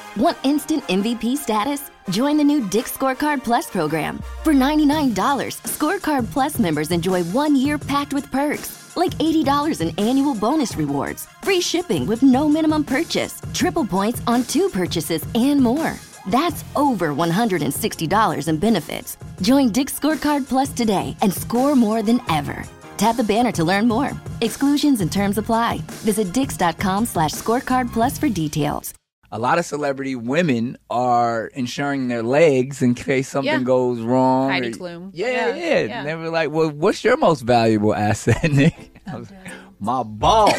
Want instant MVP status? Join the new Dick's Scorecard Plus program. For $99, Scorecard Plus members enjoy 1 year packed with perks, like $80 in annual bonus rewards, free shipping with no minimum purchase, triple points on 2 purchases, and more. That's over $160 in benefits. Join Dick's Scorecard Plus today and score more than ever. Tap the banner to learn more. Exclusions and terms apply. Visit dix.com/scorecard plus for details. A lot of celebrity women are insuring their legs in case something goes wrong. Heidi Klum. Yeah. And they were like, well, what's your most valuable asset, Nick? My ball.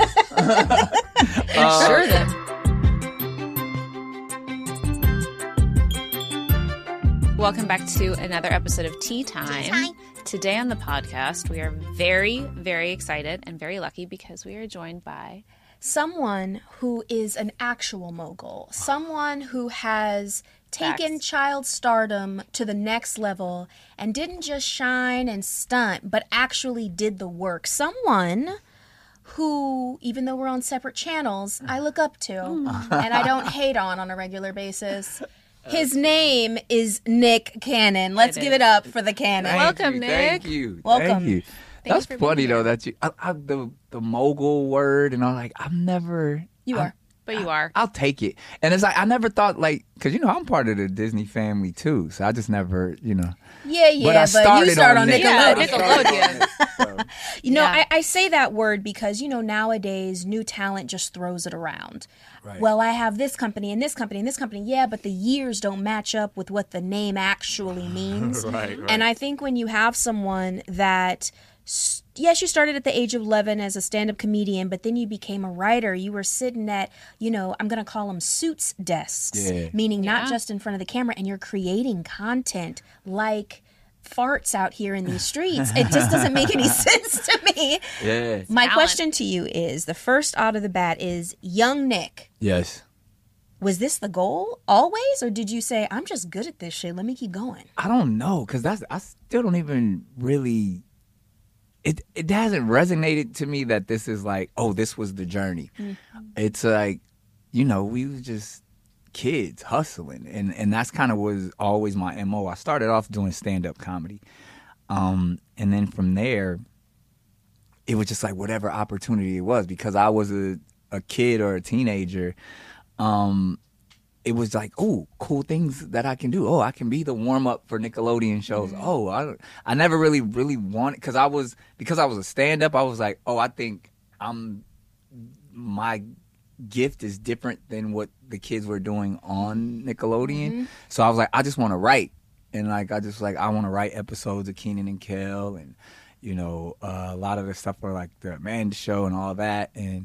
Insure them. Welcome back to another episode of Tea Time. Today on the podcast, we are very, very excited and very lucky because we are joined by someone who is an actual mogul, someone who has taken child stardom to the next level and didn't just shine and stunt, but actually did the work. Someone who, even though we're on separate channels, I look up to and I don't hate on a regular basis. His name is Nick Cannon. Let's give it up for the Cannon. Welcome, Nick. Thank you. Welcome. Thank you. That's funny, though, that you, the mogul word, and I'm like, I've never. You are. But you are. I'll take it. And it's like, I never thought, like, because, I'm part of the Disney family, too. So I just never, Yeah, but you start on Nickelodeon. Nickelodeon. I say that word because, nowadays new talent just throws it around. Right. Well, I have this company and this company and this company. Yeah, but the years don't match up with what the name actually means. Right. And I think when you have someone that, yes, you started at the age of 11 as a stand-up comedian, but then you became a writer. You were sitting at, I'm going to call them suits desks, meaning not just in front of the camera, and you're creating content like farts out here in these streets. It just doesn't make any sense to me. Yeah. My question to you is, the first out of the bat is, young Nick. Yes. Was this the goal always, or did you say, I'm just good at this shit, let me keep going? I don't know, because I still don't even really... It hasn't resonated to me that this is like, oh, this was the journey. Mm-hmm. It's like, we were just kids hustling. And that's kind of was always my MO. I started off doing stand-up comedy. And then from there, it was just like whatever opportunity it was. Because I was a kid or a teenager, it was like, oh, cool things that I can do. Oh, I can be the warm-up for Nickelodeon shows. Mm-hmm. Oh, I never really wanted, because I was a stand-up, I was like, oh, I think my gift is different than what the kids were doing on Nickelodeon. Mm-hmm. So I was like, I just want to write. And I want to write episodes of Kenan and Kel and, a lot of the stuff for like the Amanda Show and all that. And,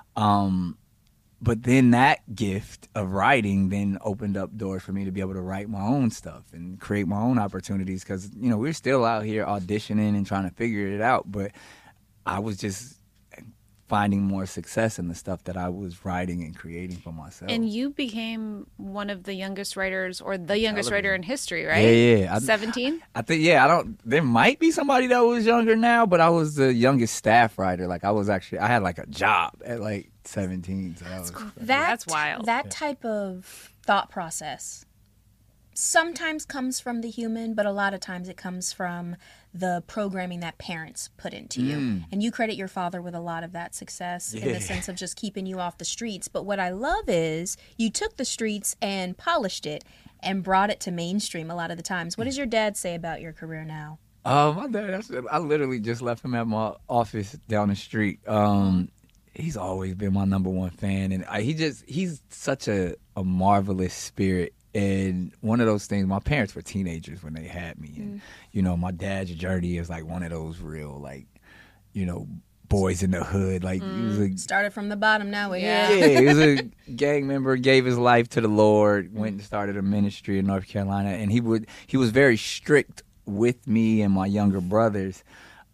but then that gift of writing then opened up doors for me to be able to write my own stuff and create my own opportunities because, we're still out here auditioning and trying to figure it out. But I was just finding more success in the stuff that I was writing and creating for myself. And you became one of the youngest writers or the youngest writer in history, right? Yeah. 17? I think, there might be somebody that was younger now, but I was the youngest staff writer. Like I had like a job at like 17. So that's wild. That type of thought process sometimes comes from the human, but a lot of times it comes from the programming that parents put into you. And you credit your father with a lot of that success in the sense of just keeping you off the streets. But what I love is you took the streets and polished it and brought it to mainstream a lot of the times. What does your dad say about your career now? My dad, I literally just left him at my office down the street. He's always been my number one fan, and he's such a marvelous spirit. And one of those things, my parents were teenagers when they had me. And, my dad's journey is like one of those real, like, boys in the hood. Like, he was started from the bottom, now we're here. Yeah, he was a gang member, gave his life to the Lord, went and started a ministry in North Carolina. And he was very strict with me and my younger brothers.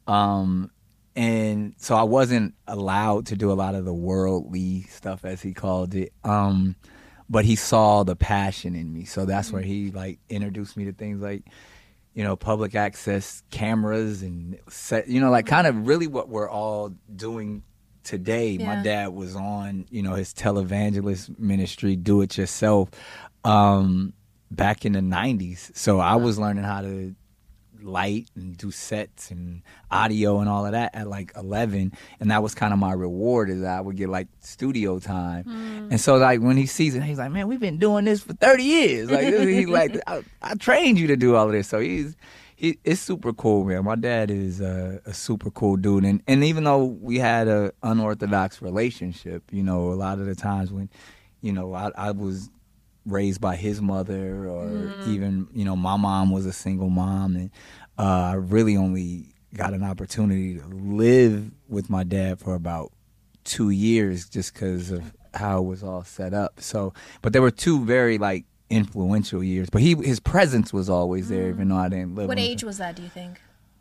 And so I wasn't allowed to do a lot of the worldly stuff, as he called it. But he saw the passion in me. So that's where he like introduced me to things like, public access cameras and set, like kind of really what we're all doing today. Yeah. My dad was on, his televangelist ministry, Do It Yourself, back in the 90s. So I was learning how to light and do sets and audio and all of that at like 11, and that was kind of my reward, is that I would get like studio time. And so like when he sees it, he's like, man, we've been doing this for 30 years. Like he's like, I trained you to do all of this. So it's super cool, man. My dad is a super cool dude, and even though we had a unorthodox relationship, a lot of the times when I was raised by his mother, or even my mom was a single mom, and I really only got an opportunity to live with my dad for about 2 years just because of how it was all set up. So, but there were 2 very like influential years, but his presence was always there, even though I didn't live. What age was that, do you think?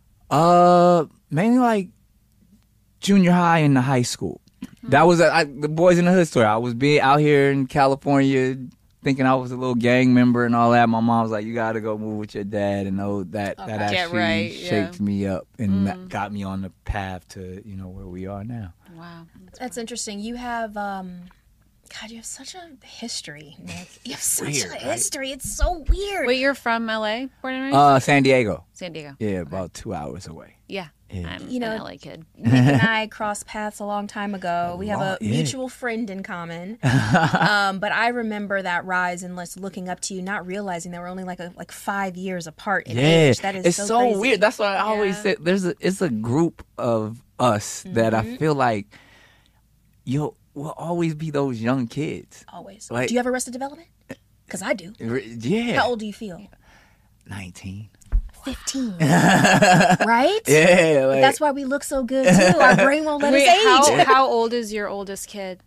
Mainly like junior high and the high school. That was the Boys in the Hood story. I was being out here in California, thinking I was a little gang member and all that. My mom was like, you got to go move with your dad, and that actually shaped me up and that got me on the path to, where we are now. Wow. That's interesting. You have, God, you have such a history, Nick. You have such Weird, a history. It's so weird. Wait, you're from LA, born and raised? San Diego. San Diego. Yeah, about 2 hours away. Yeah. Yeah. I'm an LA kid. Nick and I crossed paths a long time ago. We have a mutual friend in common. But I remember that rise and looking up to you, not realizing that we're only like 5 years apart in age. That is it's so crazy. weird. That's why I always say it's a group of us that I feel like we'll always be those young kids. Always. Like, do you have Arrested Development? Because I do. Yeah. How old do you feel? 19. 15. Right? Yeah. But that's why we look so good, too. Our brain won't let us age. How old is your oldest kid?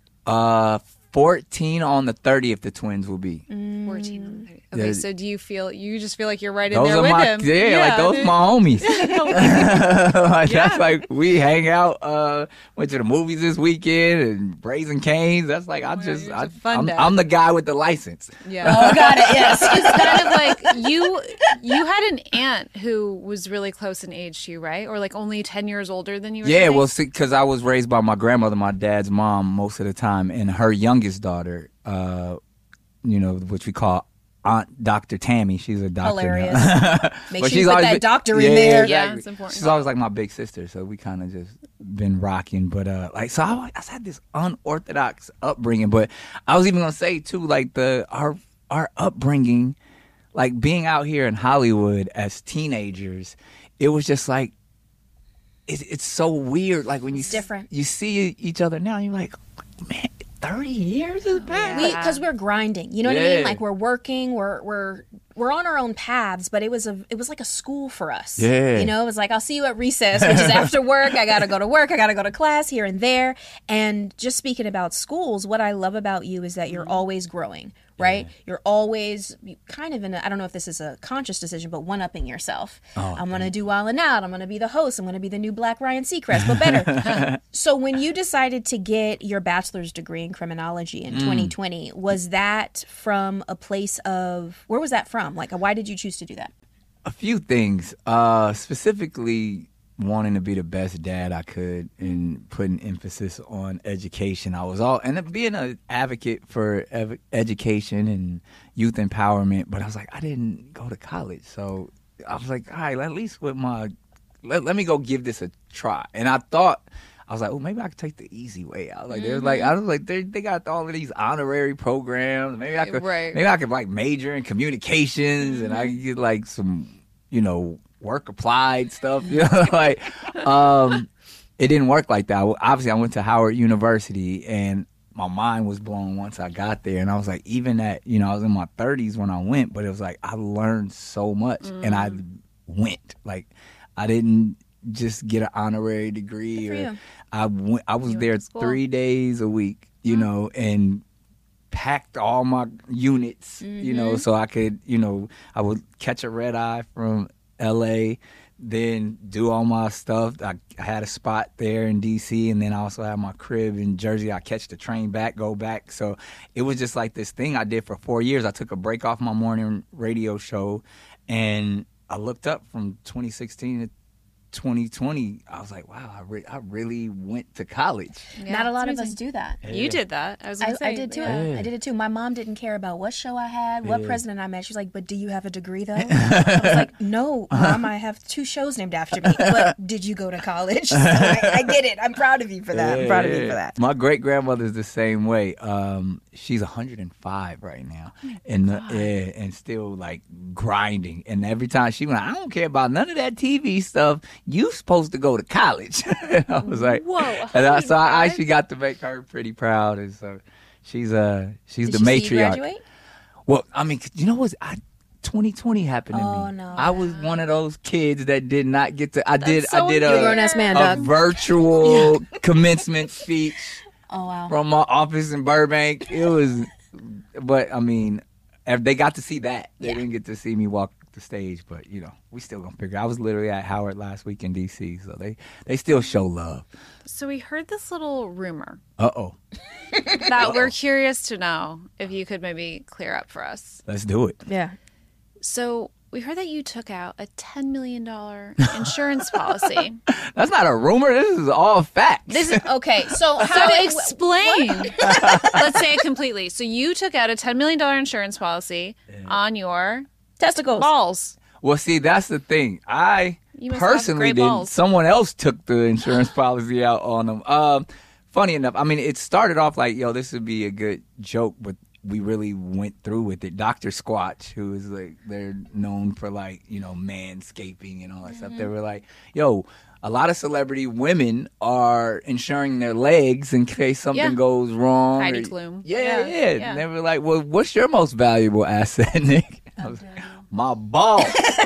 14 on the 30th, the twins will be. 14 on the 30th. Okay, Yeah. so do you just feel like you're right in Those there are with my, him? like those my homies. That's like, we hang out, went to the movies this weekend and Raising Cane's. That's like, I'm the guy with the license. Yeah. Oh, got it, yes. It's kind of like you had an aunt who was really close in age to you, right? Or like only 10 years older than you? Yeah, well, because I was raised by my grandmother, my dad's mom, most of the time, and her youngest daughter, which we call Aunt Dr. Tammy. She's a doctor. Hilarious. Now. Make sure you put that doctor in there. Exactly. Yeah, it's important. She's always like my big sister, so we kind of just been rocking. But so I had this unorthodox upbringing. But I was even gonna say too, like our upbringing, like being out here in Hollywood as teenagers, it was just like it's so weird. Like when different. You see each other now, and you're like, man, 30 years is bad. Because we're grinding, you know what I mean? Like we're working, we're on our own paths, but it was like a school for us. Yeah. It was like, I'll see you at recess, which is after work. I gotta go to work. I gotta go to class here and there. And just speaking about schools, what I love about you is that you're always growing, right? Yeah. You're always kind of I don't know if this is a conscious decision, but one-upping yourself. I'm going to do Wild 'N Out. I'm going to be the host. I'm going to be the new Black Ryan Seacrest, but better. So when you decided to get your bachelor's degree in criminology in 2020, was that from a place of, where was that from? Like, why did you choose to do that? A few things. Specifically, wanting to be the best dad I could and putting emphasis on education. And being an advocate for education and youth empowerment, but I was like, I didn't go to college. So I was like, all right, at least with let me go give this a try. And I was like, oh, maybe I could take the easy way out. Like, they got all of these honorary programs. Maybe I could like major in communications and I could get like some, work applied stuff, like it didn't work like that. Obviously I went to Howard University and my mind was blown once I got there, and I was like, even at I was in my 30s when I went, but it was like I learned so much and I went, like I didn't just get an honorary degree or I was there 3 days a week, and packed all my units, so I could, I would catch a red eye from LA, then do all my stuff. I had a spot there in DC, and then I also had my crib in Jersey. I catch the train back, go back. So it was just like this thing I did for 4 years. I took a break off my morning radio show, and I looked up from 2016 to 2020, I was like, wow, I really went to college. Yeah, Not a lot it's of us amazing. do that. You did that. I was gonna say, I did too. yeah. I did it too. My mom didn't care about what show I had, what president I met. She was like, "But do you have a degree though?" I was like, "No, Mom, I have 2 shows named after me." But did you go to college? So I get it. I'm proud of you for that. I'm proud of you for that. My great grandmother's the same way. She's 105 right now, and still like grinding. And every time she went, I don't care about none of that TV stuff. You supposed to go to college. And I was like, whoa. And so I actually got to make her pretty proud. And so she's the Did she matriarch. see you graduate? Well, I mean, you know what? 2020 happened to me. Oh, no. I was one of those kids that did not get to. I did so a grown-ass man, a dog. virtual commencement speech Oh wow. from my office in Burbank. It was, but I mean, if they got to see that. They didn't get to see me walk the stage, but you know, we still gonna figure. I was literally at Howard last week in DC, so they still show love. So we heard this little rumor Uh-oh. that we're curious to know if you could maybe clear up for us. Let's do it. Yeah. So we heard that you took out a $10 million insurance policy. That's not a rumor. This is all facts. This is okay. So So how explain. Let's say it completely. So you took out a $10 million insurance policy on your testicles? balls. Well, see, that's the thing. I You must have personally great didn't. balls. Someone else took the insurance policy out on them. Funny enough, I mean, it started off like, yo, this would be a good joke, but we really went through with it. Dr. Squatch, who is like, they're known for like, you know, manscaping and all that stuff. They were like, yo, a lot of celebrity women are insuring their legs in case something Yeah. goes wrong. Heidi or- Klum. Yeah. Yeah. And they were like, well, what's your most valuable asset, Nick? I was, my ball.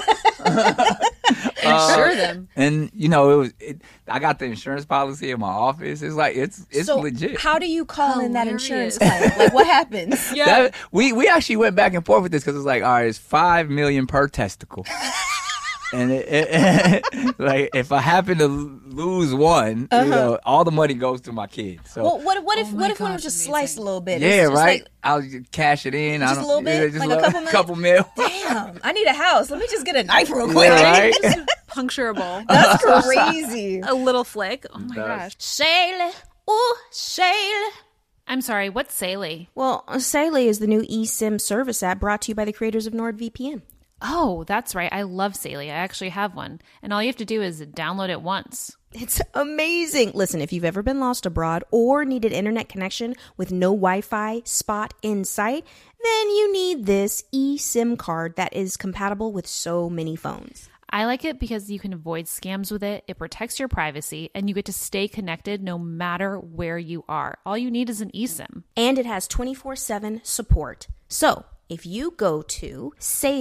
Insure them. And you know, I got the insurance policy in my office. It's like it's So legit. how do you call in that insurance Hilarious. claim? Like what happens? Yeah. That- we actually went back and forth with this because it's like, all right, it's $5 million per testicle. And like if I happen to lose one, you know, all the money goes to my kids. So Well, what if my one was gosh, just amazing. sliced a little bit? yeah, It's just right. like, I'll just cash it in. Just a little bit? just Like a couple million? couple mil. damn, I need a house. Let me just get a knife real quick. Yeah, right. Puncture a ball. That's crazy. A little flick. Oh my That's- gosh. Sail. Ooh, sail. I'm sorry, what's Saley? Well, Saley is the new eSIM service app brought to you by the creators of NordVPN. Oh, that's right. I love Saley. I actually have one. And all you have to do is download it once. It's amazing. Listen, if you've ever been lost abroad or needed internet connection with no Wi-Fi spot in sight, then you need this eSIM card that is compatible with so many phones. I like it because you can avoid scams with it. It protects your privacy and you get to stay connected no matter where you are. All you need is an eSIM. And it has 24/7 support. So if you go to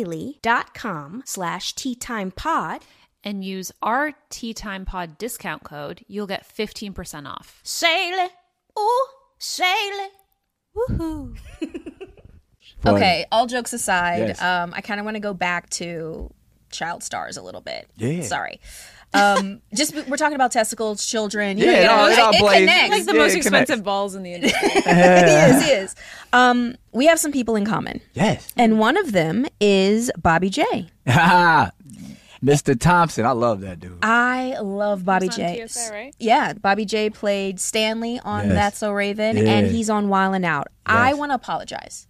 Saley.com/teatimepod and use our Tea Time Pod discount code, you'll get 15% off. Saley, ooh, Saley, woohoo. Funny. Okay, all jokes aside, Yes. I kind of want to go back to child stars a little bit. Yeah. Sorry. Just we're talking about testicles, children. Yeah, it all plays- connects. Like the Yeah, most it connects. expensive balls in the industry. He is. We have some people in common, Yes. and one of them is Bobby J. Mr. Thompson. I love that dude. I love Bobby He's on J. TSA, right? Yeah, Bobby J played Stanley on Yes. That's So Raven, Yeah. and he's on Wildin' Out. I Yes. want to apologize.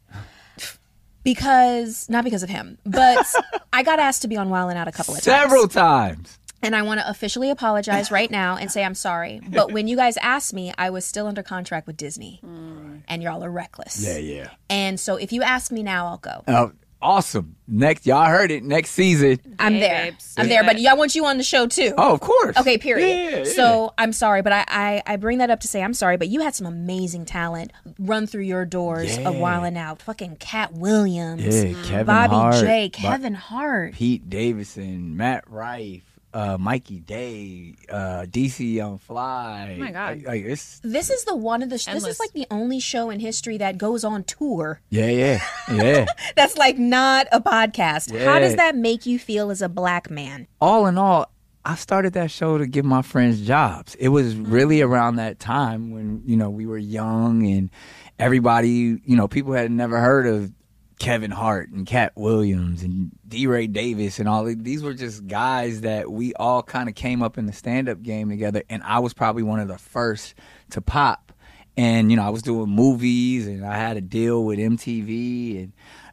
Not because of him, but I got asked to be on Wildin' Out a couple of Several times. times. And I want to officially apologize right now and say I'm sorry. But when you guys asked me, I was still under contract with Disney. And y'all are reckless. Yeah. And so if you ask me now, I'll go. Awesome. Next, y'all heard it. Next season. I'm Hey, there. babes. I'm there. But I want you on the show too. Oh, of course. Okay, period. Yeah. So I'm sorry, but I bring that up to say I'm sorry, but you had some amazing talent run through your doors of Wildin' Out. Fucking Cat Williams, Yeah, Kevin Bobby Hart, J, Kevin Hart. Pete Davidson, Matt Rife, Mikey Day, DC Young Fly. Oh my God. Like it's This is this Endless. is like the only show in history that goes on tour. yeah. That's like not a podcast. How does Yeah. that make you feel as a black man? All in all, I started that show to give my friends jobs. It was really around that time when, we were young and everybody, people had never heard of Kevin Hart and Cat Williams and D. Ray Davis and all these were just guys that we all kind of came up in the stand-up game together, and I was probably one of the first to pop. And, you know, I was doing movies, and I had a deal with MTV,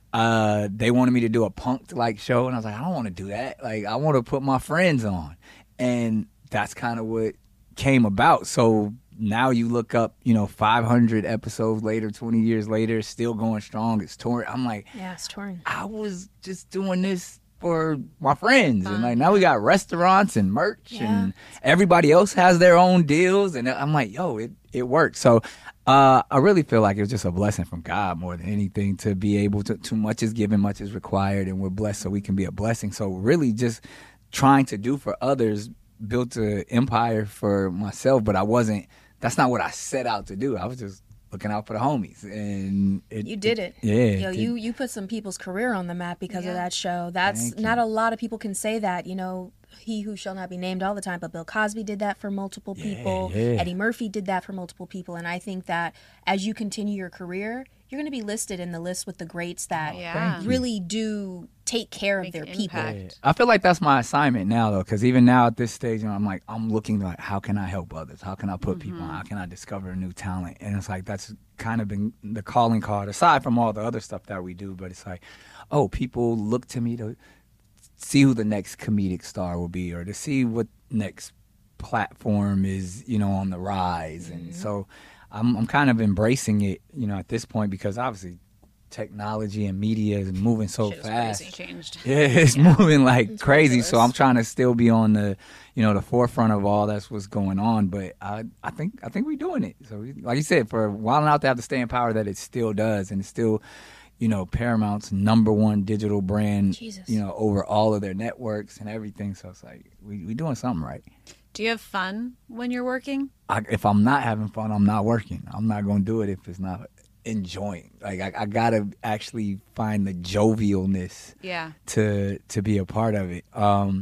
and they wanted me to do a punk-like show, and I was like, I don't want to do that. Like, I want to put my friends on. And that's kind of what came about. So now you look up, you know, 500 episodes later, 20 years later, still going strong. It's touring. I'm like, yeah, it's touring. I was just doing this for my friends. And like now we got restaurants and merch and everybody else has their own deals. And I'm like, yo, it works. So I really feel like it was just a blessing from God more than anything to be able to, too much is given, much is required. And we're blessed so we can be a blessing. So really just trying to do for others, built an empire for myself, but that's not what I set out to do. I was just looking out for the homies, and you did it. Yeah, you put some people's career on the map because of that show. That's not a lot of people can say that. You know, he who shall not be named all the time, but Bill Cosby did that for multiple people. Eddie Murphy did that for multiple people, and I think that as you continue your career, you're going to be listed in the list with the greats that really do take care of their people. Yeah. I feel like that's my assignment now, though, because even now at this stage, you know, I'm looking like, how can I help others? How can I put people on? How can I discover new talent? And it's like that's kind of been the calling card, aside from all the other stuff that we do. But it's like, oh, people look to me to see who the next comedic star will be, or to see what next platform is, you know, on the rise. And so I'm kind of embracing it, you know, at this point, because obviously technology and media is moving so fast. Crazy changed. Yeah, it's moving like it's crazy. Ridiculous. So I'm trying to still be on the, you know, the forefront of all that's what's going on. But I think we're doing it. So like you said, for Wild 'N Out to have the staying power that it still does, and it's still, you know, Paramount's #1 digital brand, you know, over all of their networks and everything. So it's like we doing something right. Do you have fun when you're working? If I'm not having fun, I'm not working. I'm not going to do it if it's not enjoying. Like I got to actually find the jovialness to be a part of it. And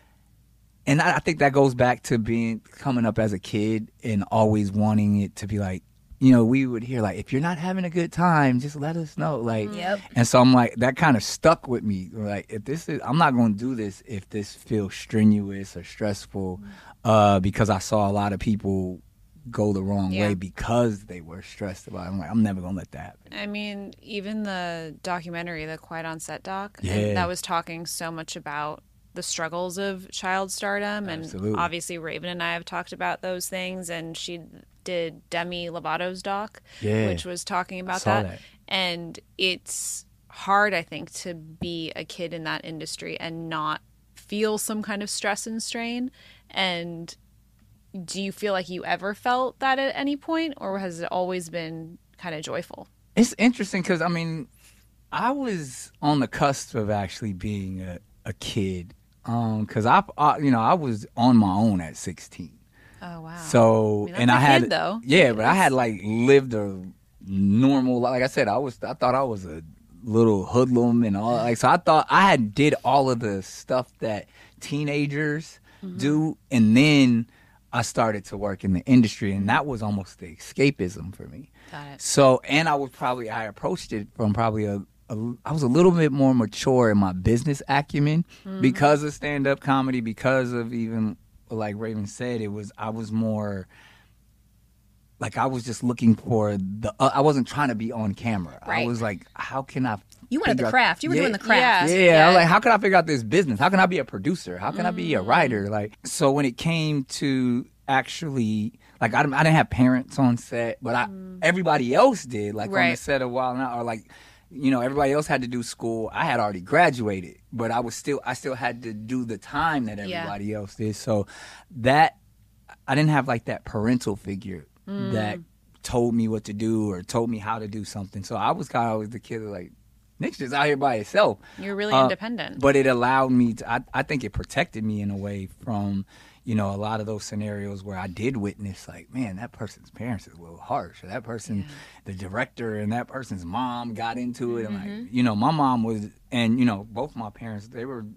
I think that goes back to coming up as a kid and always wanting it to be like, you know, we would hear like, if you're not having a good time, just let us know. Like, and so I'm like, that kind of stuck with me. Like, I'm not going to do this if this feels strenuous or stressful, because I saw a lot of people go the wrong way because they were stressed about it. I'm like, I'm never going to let that happen. I mean, even the documentary, the Quiet on Set doc, that was talking so much about the struggles of child stardom. Absolutely. And obviously Raven and I have talked about those things, and she did Demi Lovato's doc, which was talking about that. And it's hard, I think, to be a kid in that industry and not feel some kind of stress and strain. And do you feel like you ever felt that at any point, or has it always been kind of joyful? It's interesting because, I mean, I was on the cusp of actually being a kid, because I was on my own at 16. Oh wow! So I had kid, though. Yeah, but I had like lived a normal. Like I said, I thought I was a little hoodlum and all. Like, so I thought I did all of the stuff that teenagers do, and then I started to work in the industry, and that was almost the escapism for me. Got it. So, and I approached it from probably I was a little bit more mature in my business acumen because of stand-up comedy, because of even, like Raven said, I was more like, I was just looking for I wasn't trying to be on camera. Right. I was like, how can I You wanted the craft. You were doing the craft. Yeah. I was like, how can I figure out this business? How can I be a producer? How can I be a writer? Like, so when it came to actually, like, I didn't have parents on set, but everybody else did. Like, on the set of Wild 'N Out, or like, you know, everybody else had to do school. I had already graduated, but I still had to do the time that everybody else did. So that, I didn't have like that parental figure that told me what to do or told me how to do something. So I was kind of always the kid that, like, Nick's just out here by himself. You're really independent. But it allowed me to, I think it protected me in a way from, you know, a lot of those scenarios where I did witness, like, man, that person's parents is a little harsh. Or that person, the director and that person's mom got into it. And, like, you know, my mom was, and, you know, both my parents, they were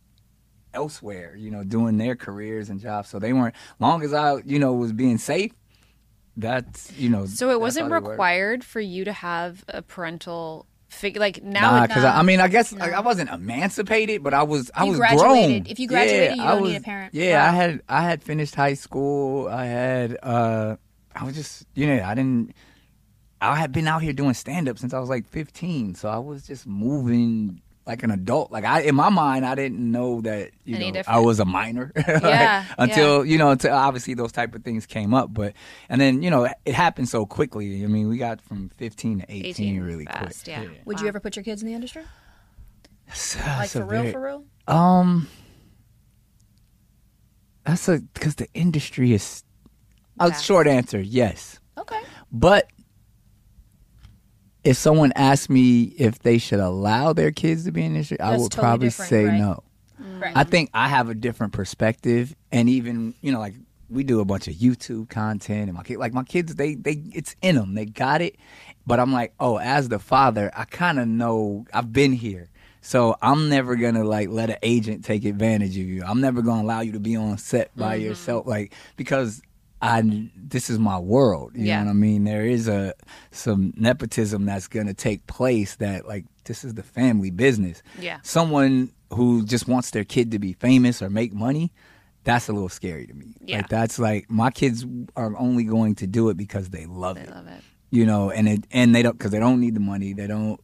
elsewhere, you know, doing their careers and jobs. So they weren't, long as I, you know, was being safe, that's, you know. So it wasn't required for you to have a parental like now. Because I guess I wasn't emancipated, but I was grown. If you graduated, you don't need a parent. Yeah, wow. I had finished high school. I had I was just I had been out here doing stand up since I was like 15, so I was just moving like an adult. Like in my mind, I didn't know that I was a minor until until obviously those type of things came up. But and then it happened so quickly. I mean, we got from 15 to 18 really fast, quick. Yeah. Would you ever put your kids in the industry? Like for real? That's because the industry is. Short answer, yes. Okay. But if someone asked me if they should allow their kids to be in the industry, I would probably say no. Right. I think I have a different perspective, and even like we do a bunch of YouTube content, and my kids, they it's in them, they got it. But I'm like, as the father, I kind of know, I've been here, so I'm never gonna let an agent take advantage of you. I'm never gonna allow you to be on set by yourself, because this is my world. You know what I mean? There is some nepotism that's going to take place that this is the family business. Yeah. Someone who just wants their kid to be famous or make money, that's a little scary to me. Yeah. That's my kids are only going to do it because they love it. They love it. And they don't, because they don't need the money. They don't,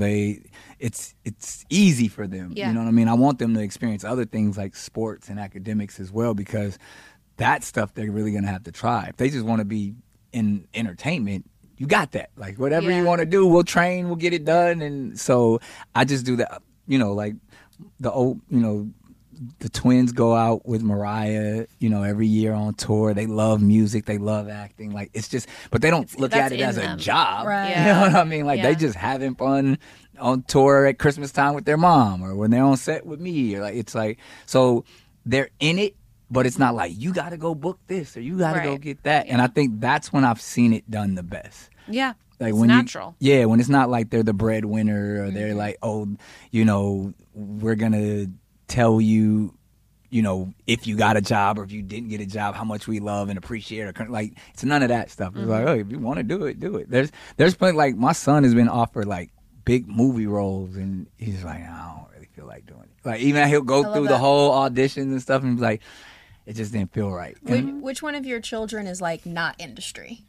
it's easy for them. Yeah. You know what I mean? I want them to experience other things like sports and academics as well, because that stuff they're really going to have to try. If they just want to be in entertainment, you got that. Whatever you want to do, we'll train, we'll get it done. And so I just do that, the old, the twins go out with Mariah, every year on tour. They love music. They love acting. It's just, but they don't look at it as a job. Right. You know what I mean? They just having fun on tour at Christmas time with their mom, or when they're on set with me. Or so they're in it. But it's not you got to go book this or you got to go get that. Yeah. And I think that's when I've seen it done the best. Yeah. It's when natural. When it's not they're the breadwinner or they're we're going to tell you, if you got a job or if you didn't get a job, how much we love and appreciate it. It's none of that stuff. It's if you want to do it, do it. There's plenty, my son has been offered big movie roles and he's I don't really feel like doing it. Even he'll go through the whole auditions and stuff and be like, it just didn't feel right. Which one of your children is not industry?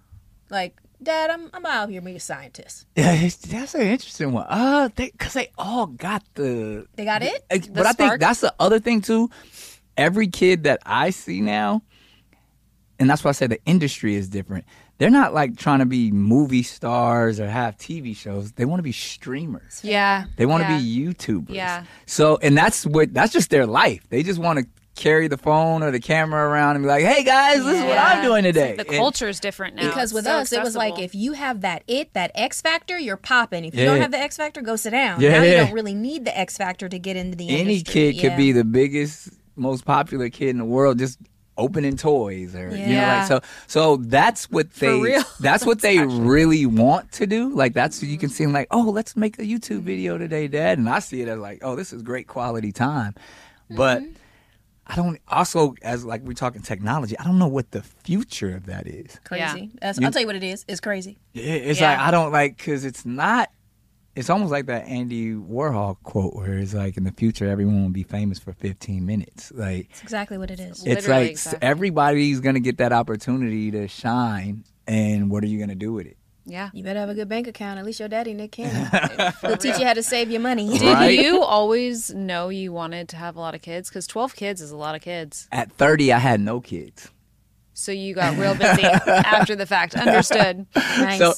Dad, I'm out here being a scientist. Yeah, that's an interesting one. Because they all got the. They got it. But I think that's the other thing too. Every kid that I see now, and that's why I say the industry is different. They're not trying to be movie stars or have TV shows. They want to be streamers. Yeah. They want to be YouTubers. Yeah. So, and that's just their life. They just want to carry the phone or the camera around and be like, hey guys, this is what I'm doing today. The culture is different now. Because with us, accessible. It was if you have that X factor, you're popping. If you don't have the X factor, go sit down. Now you don't really need the X factor to get into the industry. Any kid could be the biggest, most popular kid in the world, just opening toys or so that's what they really want to do. That's what you can see them let's make a YouTube video today, Dad. And I see it as this is great quality time. But I don't, also as we're talking technology, I don't know what the future of that is. Crazy. I'll tell you what it is. It's crazy. Yeah, it's I don't because it's not. It's almost like that Andy Warhol quote where it's in the future everyone will be famous for 15 minutes. It's exactly what it is. It's exactly. Everybody's going to get that opportunity to shine, and what are you going to do with it? Yeah. You better have a good bank account. At least your daddy, Nick Cannon. He'll teach you how to save your money. Did you always know you wanted to have a lot of kids? Because 12 kids is a lot of kids. At 30, I had no kids. So you got real busy after the fact. Understood. Nice. So,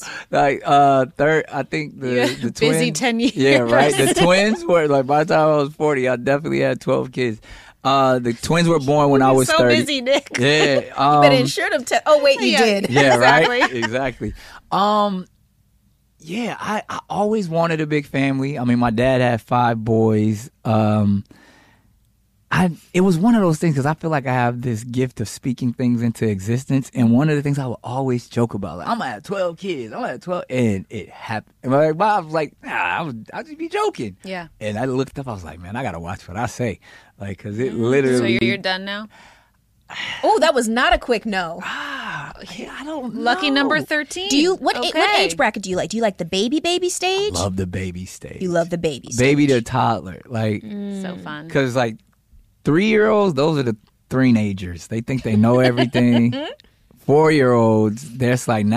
I think the twins. Busy 10 years. Yeah, right. The twins were, by the time I was 40, I definitely had 12 kids. The twins were born when I was 30. So busy, Nick. Yeah. You better insure them. Oh, wait, you did. Yeah, right? Exactly. Yeah, I always wanted a big family. I mean, my dad had 5 boys. It was one of those things because I feel like I have this gift of speaking things into existence. And one of the things I would always joke about, I'm going to have 12 kids. I'm going to have 12. And it happened. And my mom was like, nah, I'll just be joking. Yeah. And I looked up. I was like, man, I got to watch what I say. Because it literally. So you're done now? Oh, that was not a quick no. I don't know. Lucky number 13. Do you what age bracket do you like? Do you like the baby stage? I love the baby stage. You love the baby stage. Baby to toddler. Like so fun. Because like 3-year-olds, those are the three-nagers. They think they know everything. 4-year-olds, there's like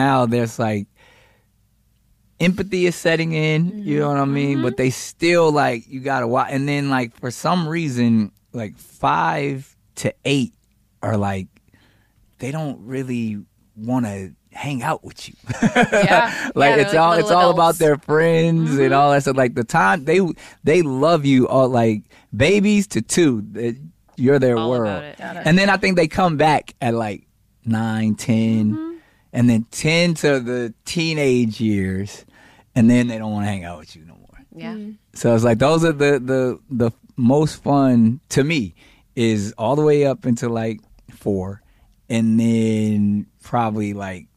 empathy is setting in, you know what I mean? But they still like, you gotta watch. And then like for some reason, like 5 to 8 are like, they don't really want to hang out with you. Yeah. Like Yeah, it's all little about adults. their friends and all that stuff. Like the time they love you all, like babies to 2, you're their All world. about it. And then I think they come back at like 9, 10, and then 10 to the teenage years, and then they don't want to hang out with you no more. Yeah. So it's like those are the most fun to me is all the way up until like 4, and then probably like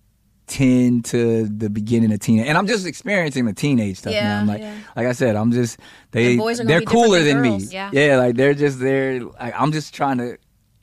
10 to the beginning of teenage. And I'm just experiencing the teenage stuff now. I'm like I said, I'm just The boys are gonna they're be different cooler than than me. girls. Yeah. Like they're like I'm just trying to,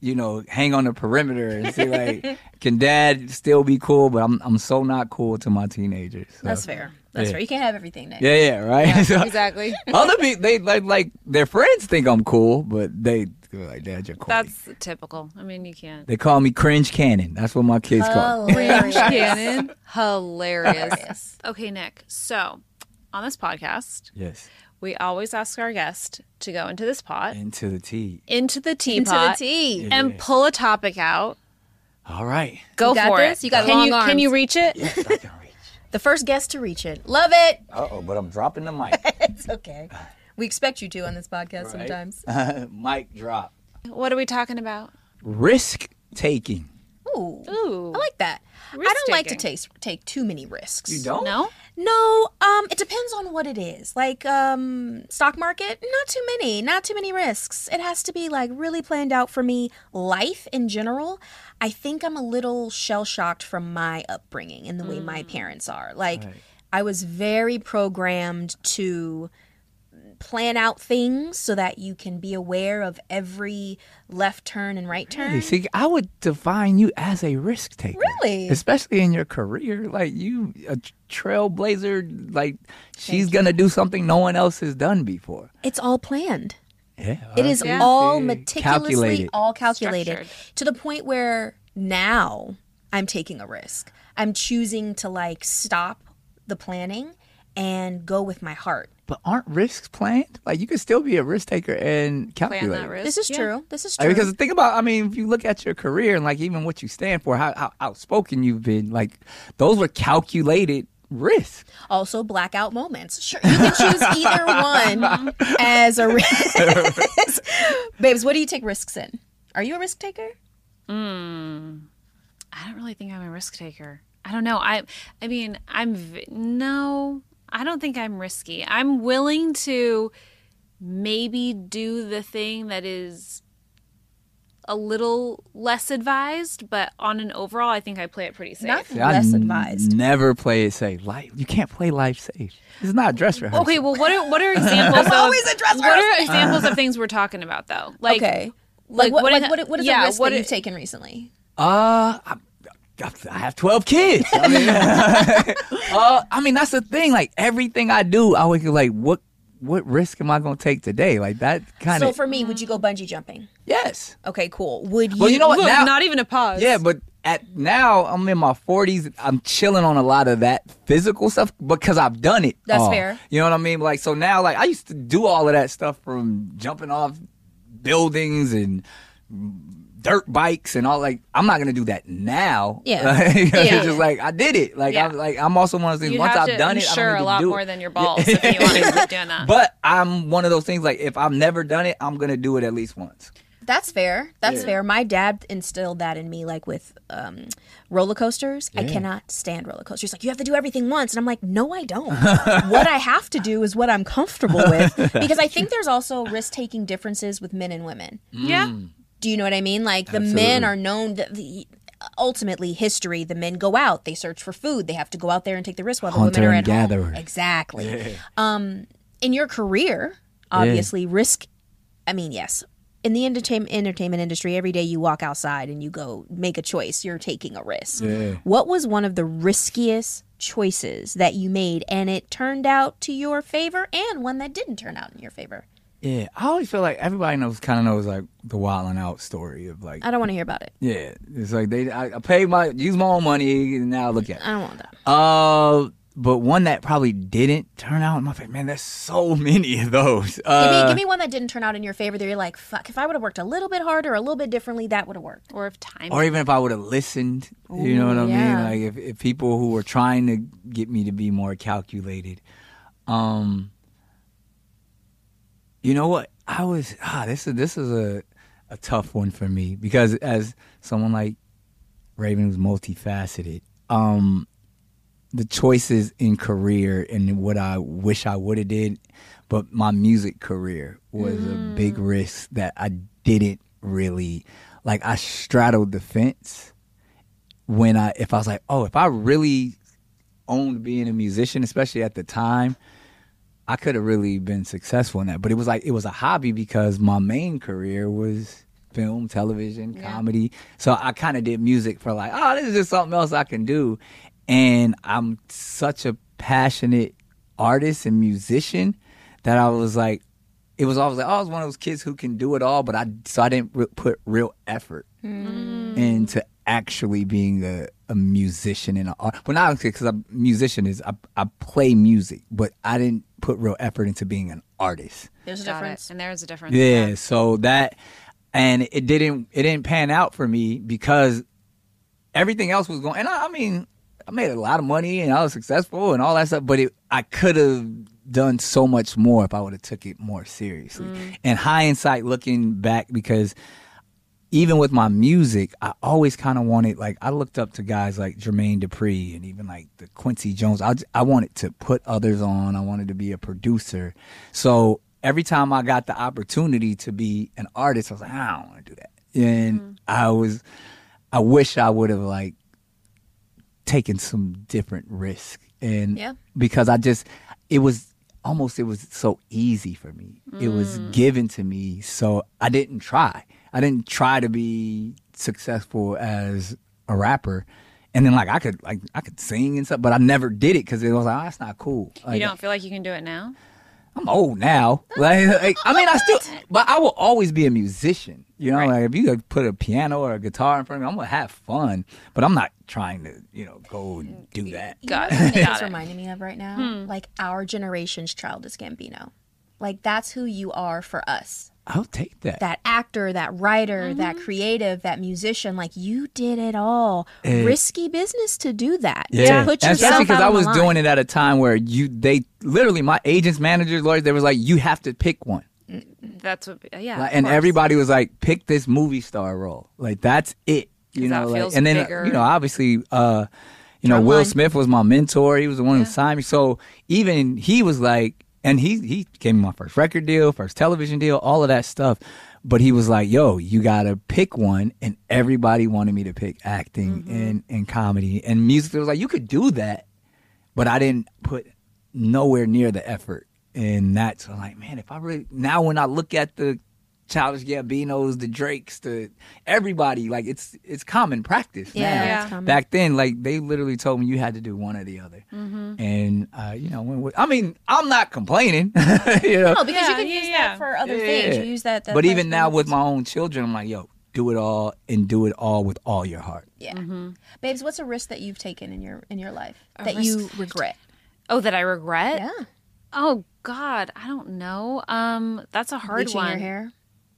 hang on the perimeter and see like can dad still be cool, but I'm so not cool to my teenagers. So. That's fair. That's fair. You can't have everything, Nick. Yeah, right. Yeah, So, exactly. other people, they like their friends think I'm cool, but they're like, Dad, you're corny. That's typical. I mean, you can't. They call me Cringe Cannon. That's what my kids call me. Hilarious. Cannon. Hilarious. Okay, Nick. So, on this podcast, Yes. we always ask our guest to go into this pot, Into the tea. into the Into the teapot, tea. and pull a topic out. All right. Go You got for this? it. You got can long you Can arms. you reach it? Yes, I can reach. The first guest to reach it. Love it. Uh-oh, but I'm dropping the mic. It's okay. We expect you to on this podcast Right? sometimes. Mic drop. What are we talking about? Risk taking. Ooh. Ooh. I like that. I Risk don't like to taking. take too many risks. You don't? No? No, it depends on what it is. Like stock market, not too many risks. It has to be like really planned out for me. Life in general, I think I'm a little shell-shocked from my upbringing and the way my parents are. Like I was very programmed to plan out things so that you can be aware of every left turn and right turn. Really? See, I would define you as a risk taker. Really? Especially in your career. Like, you, a trailblazer, like, she's going to do something no one else has done before. It's all planned. Yeah. It is Yeah. all meticulously Calculated. all calculated Structured. to the point where now I'm taking a risk. I'm choosing to like stop the planning and go with my heart. But aren't risks planned? Like, you could still be a risk taker and Plan calculate. that risk. This is Yeah. true. This is Like, true. because think about, if you look at your career and like even what you stand for, how outspoken you've been, like those were calculated risks. Also, blackout moments. Sure, you can choose either one as a risk. Babes, what do you take risks in? Are you a risk taker? I don't really think I'm a risk taker. I don't know. No, I don't think I'm risky. I'm willing to maybe do the thing that is a little less advised, but on an overall, I think I play it pretty safe. Not See, less advised. Never play it safe. Life, you can't play life safe. It's not a dress rehearsal. Okay, well, what are examples of always a dress what are examples of things we're talking about though? Like, Okay. Like what is yeah, a risk what that it- you've taken recently? I have 12 kids. That's the thing. Like, everything I do, I would go like, what risk am I going to take today? Like, that kind So of. for me, would you go bungee jumping? Yes. Okay, cool. Would you? Well, you know what? Look, Now, not even a pause. yeah, but now I'm in my 40s. I'm chilling on a lot of that physical stuff because I've done it. That's all. fair. You know what I mean? Like, so now, like, I used to do all of that stuff from jumping off buildings and dirt bikes and all. Like, I'm not gonna do that now. Yeah. It's Yeah. just like I did it. Like, Yeah. I'm also one of those things. You'd Once have I've to done it, I insure don't need a lot to do more it. than your balls if you want to keep doing that. But I'm one of those things. Like, if I've never done it, I'm gonna do it at least once. That's fair. That's fair. My dad instilled that in me, like with roller coasters. I cannot stand roller coasters. He's like, you have to do everything once. And I'm like, no, I don't. What I have to do is what I'm comfortable with. Because I think there's also risk-taking differences with men and women. Yeah. Do you know what I mean? Like the Absolutely. men are known that ultimately history, the men go out, they search for food, they have to go out there and take the risk while the Hunter women are and at home. gatherer. Exactly. In your career, obviously risk, yes, in the entertainment industry, every day you walk outside and you go make a choice, you're taking a risk. Yeah. What was one of the riskiest choices that you made and it turned out to your favor, and one that didn't turn out in your favor? Yeah, I always feel like everybody kind of knows like the Wildin' Out story of like. I don't want to hear about it. Yeah, it's like I paid use my own money and now look at it. I don't want that. But one that probably didn't turn out in my favor. Man, there's so many of those. Give me one that didn't turn out in your favor that you're like, fuck, if I would have worked a little bit harder, a little bit differently, that would have worked. Or if time. Or even if I would have listened. Ooh, you know what I yeah. mean? Like if people who were trying to get me to be more calculated. You know what? This is a tough one for me because as someone like Raven who's multifaceted, the choices in career and what I wish I would have did, but my music career was a big risk that I didn't really like. I straddled the fence if I was like, oh, if I really owned being a musician, especially at the time, I could have really been successful in that. But it was a hobby because my main career was film, television, comedy. So I kind of did music for like, oh, this is just something else I can do. And I'm such a passionate artist and musician that I was like, it was always like, oh, I was one of those kids who can do it all, but I didn't put real effort into actually being a musician and an art. Well, not because I'm a musician, I play music, but I didn't put real effort into being an artist. There's a difference. And there's a difference. Yeah, so that, and it didn't pan out for me because everything else was going, and I mean, I made a lot of money and I was successful and all that stuff, but I could have done so much more if I would have took it more seriously. And hindsight, looking back, because even with my music, I always kind of wanted, like, I looked up to guys like Jermaine Dupri and even like the Quincy Jones. I wanted to put others on. I wanted to be a producer. So every time I got the opportunity to be an artist, I was like, I don't want to do that. And I wish I would have like taken some different risk. And because it was so easy for me. It was given to me. So I didn't try. I didn't try to be successful as a rapper. And then like I could sing and stuff, but I never did it because it was like, oh, that's not cool. Like, you don't feel like you can do it now? I'm old now. Like I mean, but I will always be a musician. You know, Right. like if you put a piano or a guitar in front of me, I'm gonna have fun. But I'm not trying to, go and do that. Got You know what it. it's reminding me of right now? Like our generation's Childish Gambino. Like that's who you are for us. I'll take that. That actor, that writer, that creative, that musician, like you did it all. Risky business to do that. Yeah, To put and yourself especially because out I on the was line. doing it at a time where they literally, my agents, managers, lawyers, they was like, you have to pick one. That's what, yeah. Like, of and course. everybody was like, pick this movie star role. Like that's it. You 'Cause know, that like, feels and then bigger. Obviously, Will Drumline. Smith was my mentor. He was the one who signed me. So even he was like, and he gave me my first record deal, first television deal, all of that stuff. But he was like, yo, you got to pick one. And everybody wanted me to pick acting and comedy and music. It was like, you could do that. But I didn't put nowhere near the effort. And that's like, man, if I really, now when I look at the Childish Gambinos, the Drakes, the everybody, like it's common practice now. Yeah. it's common. Back then, like they literally told me you had to do one or the other. And, I mean, I'm not complaining, No, because you Yeah, can yeah, use yeah. that for other things. You use that. But even now with my own children, I'm like, yo, do it all and do it all with all your heart. Yeah. Babes, what's a risk that you've taken in your life that risk. you regret? Oh, that I regret? Yeah. Oh, God. I don't know. That's a hard Bleaching one. your hair.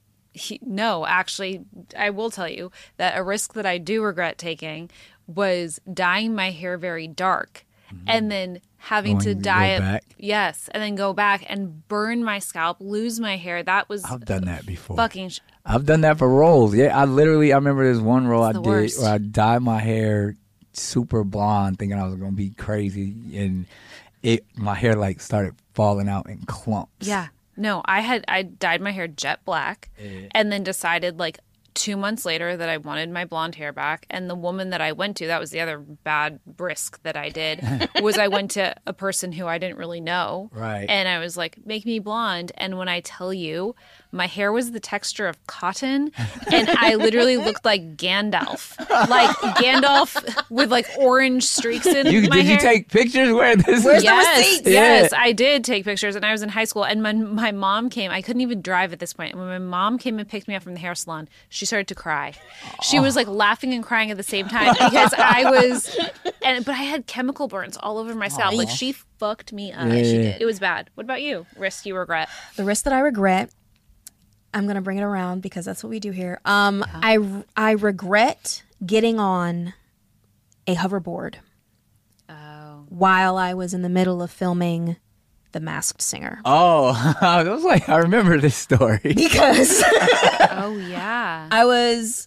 No, actually, I will tell you that a risk that I do regret taking was dyeing my hair very dark and then having to Going to dye go it. back? Yes, and then go back and burn my scalp, lose my hair. That was I've done that before. fucking. I've done that for roles. Yeah, I remember this one role I the did worst. where I dyed my hair super blonde thinking I was going to be crazy. And my hair like started falling out in clumps. Yeah. No, I dyed my hair jet black and then decided like 2 months later that I wanted my blonde hair back. And the woman that I went to, that was the other bad risk that I did, was I went to a person who I didn't really know. Right. And I was like, make me blonde. And when I tell you, my hair was the texture of cotton, and I literally looked like Gandalf. Like Gandalf with like orange streaks in my hair. Did you take pictures where this Where's is? the receipts? Yes, I did take pictures, and I was in high school, and my mom came. I couldn't even drive at this point. And when my mom came and picked me up from the hair salon, she started to cry. She was like laughing and crying at the same time because but I had chemical burns all over my scalp. Like she fucked me up. Yeah. She did. It was bad. What about you? Risk you regret? The risk that I regret, I'm going to bring it around because that's what we do here. I regret getting on a hoverboard while I was in the middle of filming The Masked Singer. Oh, I was like, I remember this story. Because Oh yeah. I was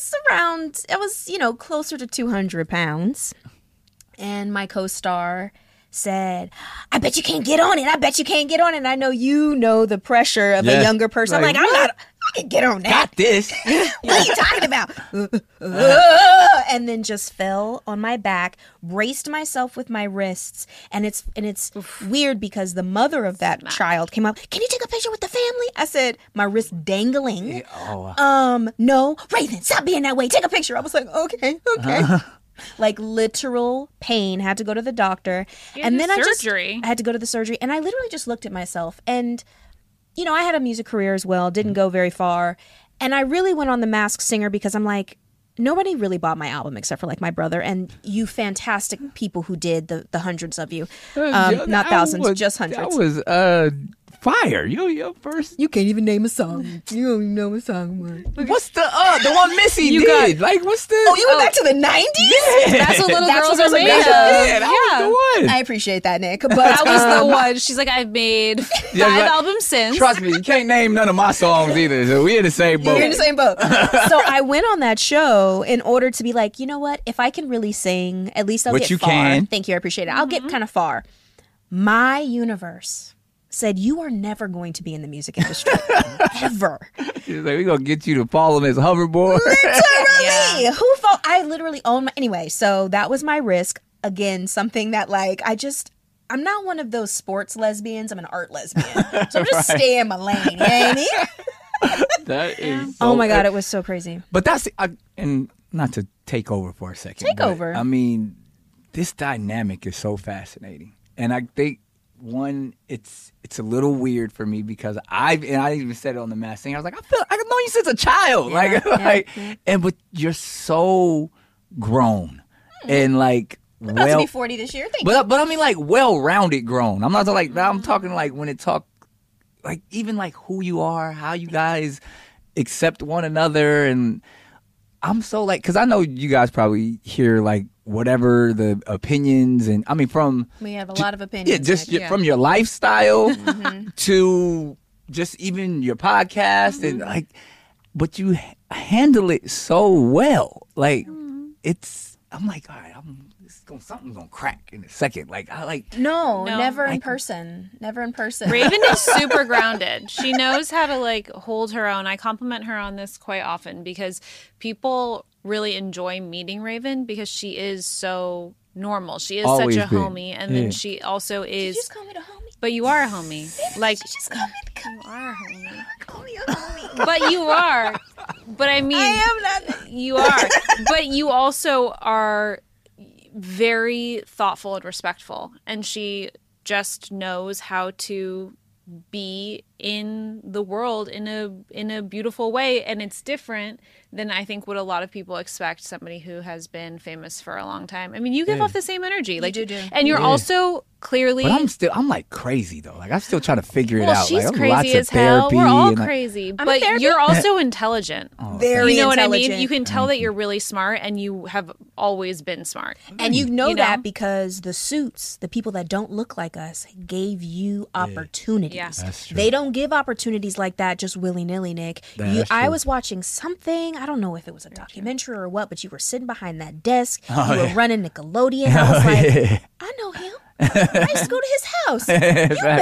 closer to 200 pounds. And my co-star said, I bet you can't get on it. I bet you can't get on it. And I know you know the pressure of a younger person. Like, I'm like, I can get on that. Got this. What are you talking about? And then just fell on my back, braced myself with my wrists. And it's weird because the mother of that child came up, can you take a picture with the family? I said, my wrist dangling. No, Raven, stop being that way. Take a picture. I was like, okay. Like literal pain, had to go to the doctor. And then I had to go to the surgery. And I literally just looked at myself. And, you know, I had a music career as well, didn't go very far. And I really went on The Masked Singer because I'm like, nobody really bought my album except for like my brother and you fantastic people who did, the hundreds of you. Not thousands, just hundreds. That was fire. Your first. You can't even name a song. You don't even know a song. What's the one Missy did? Like, what's the? Oh, you went back to the 90s? That's what Little That's Girls what Are Made of. Yeah, that was the one. I appreciate that, Nick. But That was the one. She's like, I've made 5 albums since. Trust me, you can't name none of my songs either. So we're in the same boat. You're in the same boat. So I went on that show in order to be like, you know what? If I can really sing, at least I'll get far. Can. Thank you. I appreciate it. I'll get kind of far. My universe said, you are never going to be in the music industry. Ever. She's like, we're going to get you to follow this hoverboard. Literally. I literally own my... Anyway, so that was my risk. Again, something that like, I'm not one of those sports lesbians. I'm an art lesbian. So I'm just staying in my lane. You know what I mean? That is Oh my God, it was so crazy. But and not to take over for a second. Take over. I mean, this dynamic is so fascinating. And I think, one, it's a little weird for me because I even said it on The Masked Singer. I was like, I've known you since a child. But you're so grown and like I'm about to be 40 this year. But I mean like well-rounded grown. I'm not like I'm talking like when it talk like even like who you are, how you guys accept one another, and I'm so like because I know you guys probably hear like whatever the opinions and I mean we have a lot of opinions. Yeah, just from your lifestyle to just even your podcast and like, but you handle it so well. Like I'm like, all right, something's gonna crack in a second. Like No, never in person. Never in person. Raven is super grounded. She knows how to like hold her own. I compliment her on this quite often because people really enjoy meeting Raven because she is so normal. She is Always such a been. homie, and then she also is. You just call me the homie. But you are a homie. Like You just call me you are a homie. call me a homie. But you are. But I mean, I am not. You are. But you also are very thoughtful and respectful, and she just knows how to be in the world in a beautiful way, and it's different than I think what a lot of people expect somebody who has been famous for a long time. I mean, you give off the same energy, like you do. and you're also clearly. But I'm like crazy though. Like I'm still trying to figure it out. She's like, crazy lots as of hell. We're all and, like, crazy, I'm but in therapy. you're also intelligent. Very You know what I intelligent. mean? You can tell that you're really smart, and you have always been smart. And you know You know? that because the suits, the people that don't look like us, gave you opportunities. Yeah. That's true. They don't give opportunities like that just willy-nilly, Nick. That's I true. was watching something, I don't know if it was a documentary or what, but you were sitting behind that desk. You were running Nickelodeon. I was like, I know him. I used to go to his house. You better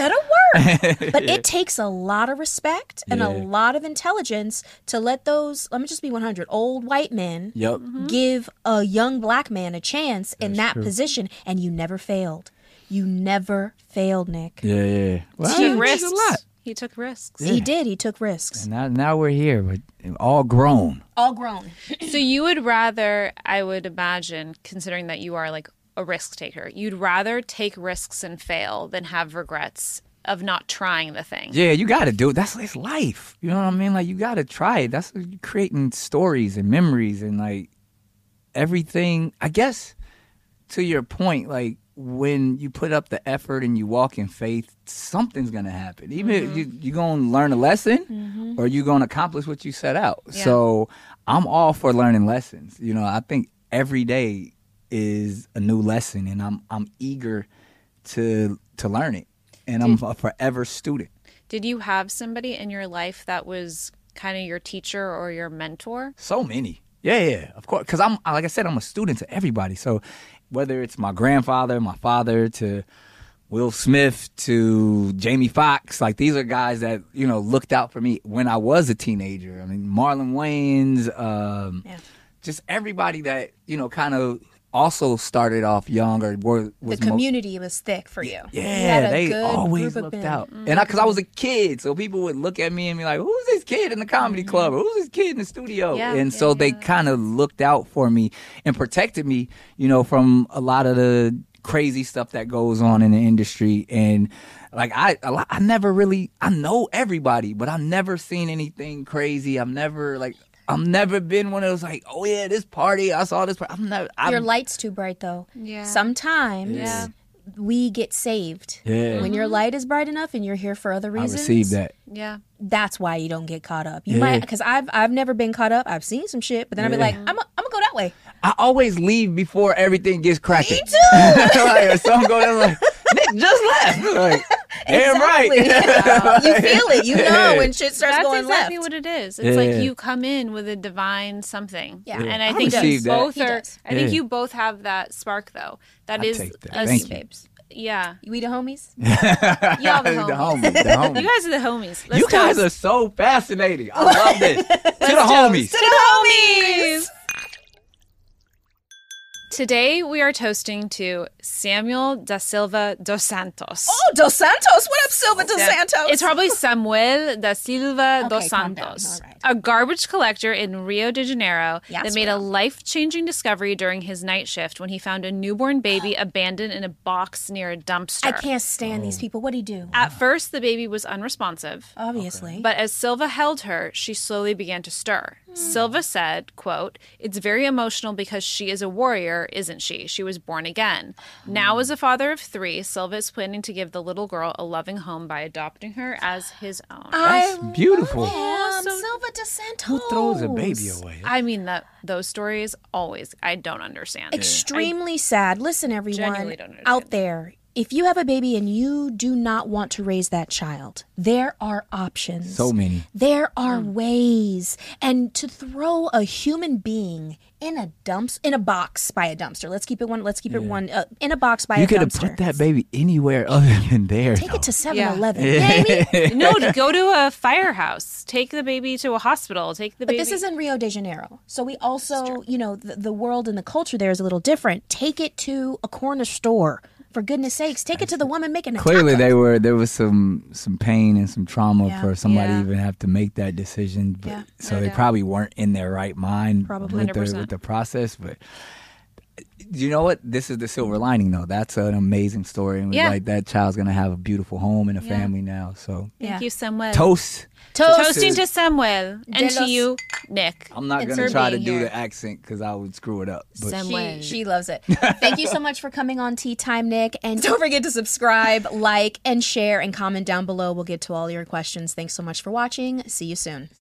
But it takes a lot of respect and a lot of intelligence to let those, let me just be 100, old white men give a young black man a chance in that position. And you never failed. You never failed, Nick. Yeah. Well, he risked a lot. He took risks. Yeah. He did. He took risks. And now we're here, but all grown. All grown. So you would rather, I would imagine, considering that you are like a risk taker, you'd rather take risks and fail than have regrets of not trying the thing. Yeah, you got to do it. It's life. You know what I mean? Like, you got to try it. That's creating stories and memories and like everything. I guess to your point, like, when you put up the effort and you walk in faith, something's going to happen. Even if you're going to learn a lesson or you're going to accomplish what you set out. Yeah. So I'm all for learning lessons. You know, I think every day is a new lesson, and I'm eager to learn it. And I'm a forever student. Did you have somebody in your life that was kind of your teacher or your mentor? So many. Yeah, of course. Because like I said, I'm a student to everybody. So whether it's my grandfather, my father, to Will Smith, to Jamie Foxx, like these are guys that, you know, looked out for me when I was a teenager. I mean, Marlon Wayans, just everybody that, you know, kind of also started off young or was the community was thick for you. Yeah, they always looked out. And because I was a kid, so people would look at me and be like, who's this kid in the comedy club? Or who's this kid in the studio? And so they kind of looked out for me and protected me, you know, from a lot of the crazy stuff that goes on in the industry. And like I know everybody, but I've never seen anything crazy. I've never been one of those like, oh yeah, this party, I saw this party. Your light's too bright though. Yeah. Sometimes we get saved. Yeah. When your light is bright enough and you're here for other reasons. I received that. Yeah. That's why you don't get caught up. You might, because I've never been caught up. I've seen some shit, but then I'll be like, I'm gonna go that way. I always leave before everything gets cracking. Me too. Like, some go there like, Nick just left. Like, damn right. You feel it. You know when shit starts going left. That's exactly what it is. It's like you come in with a divine something. Yeah. And I think you both have that spark though. That is us, babes. Yeah. We the homies? Y'all the homies. The homies. You guys are the homies. You guys are so fascinating. I love this. To the homies. To the homies. Today, we are toasting to Samuel da Silva dos Santos. Oh, dos Santos? What up, Silva dos Santos? It's probably Samuel da Silva dos Santos, a garbage collector in Rio de Janeiro that made a life-changing discovery during his night shift when he found a newborn baby abandoned in a box near a dumpster. I can't stand these people. What'd he do? At first, the baby was unresponsive. Obviously. But as Silva held her, she slowly began to stir. Silva said, quote, "It's very emotional because she is a warrior, isn't she? She was born again. Now, as a father of 3, Silva is planning to give the little girl a loving home by adopting her as his own." That's beautiful. Silva dos Santos. Who throws a baby away? I mean, those stories always, I don't understand. Extremely sad. Listen, everyone out there. If you have a baby and you do not want to raise that child, there are options. So many. There are ways. And to throw a human being in a box by a dumpster. Let's keep it one. In a box by a dumpster. You could have put that baby anywhere other than there. Take it to 7-Eleven. You know what I mean? No, to go to a firehouse. Take the baby to a hospital. But this is in Rio de Janeiro. So we also, you know, the world and the culture there is a little different. Take it to a corner store. For goodness sakes, take it to the woman making a Clearly, taco. there was some pain and some trauma for somebody to even have to make that decision. But, so they probably weren't in their right mind with the process. But you know what? This is the silver lining, though. That's an amazing story. And like that child's going to have a beautiful home and a family now. So thank you, Samuel. Toasting to Samuel and to you, Nick. I'm not going to try to do the accent because I would screw it up. But she loves it. Thank you so much for coming on Tea Time, Nick. And don't forget to subscribe, like, and share, and comment down below. We'll get to all your questions. Thanks so much for watching. See you soon.